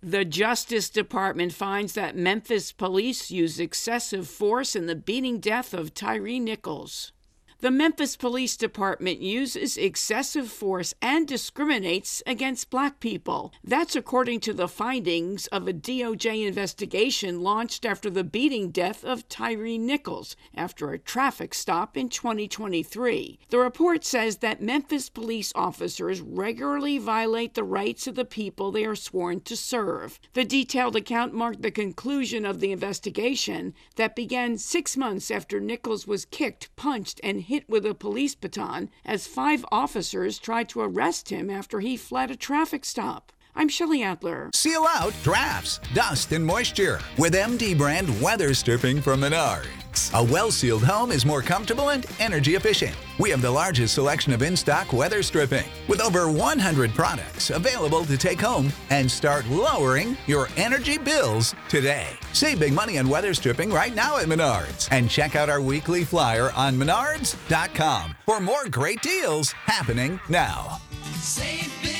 The Justice Department finds that Memphis police used excessive force in the beating death of Tyre Nichols. The Memphis Police Department uses excessive force and discriminates against black people. That's according to the findings of a DOJ investigation launched after the beating death of Tyre Nichols after a traffic stop in 2023. The report says that Memphis police officers regularly violate the rights of the people they are sworn to serve. The detailed account marked the conclusion of the investigation that began 6 months after Nichols was kicked, punched, and hit with a police baton as 5 officers tried to arrest him after he fled a traffic stop. I'm Shelley Adler. Seal out drafts, dust, and moisture with MD brand weather stripping from Menards. A well-sealed home is more comfortable and energy efficient. We have the largest selection of in-stock weather stripping with over 100 products available to take home and start lowering your energy bills today. Save big money on weather stripping right now at Menards and check out our weekly flyer on menards.com for more great deals happening now. Save big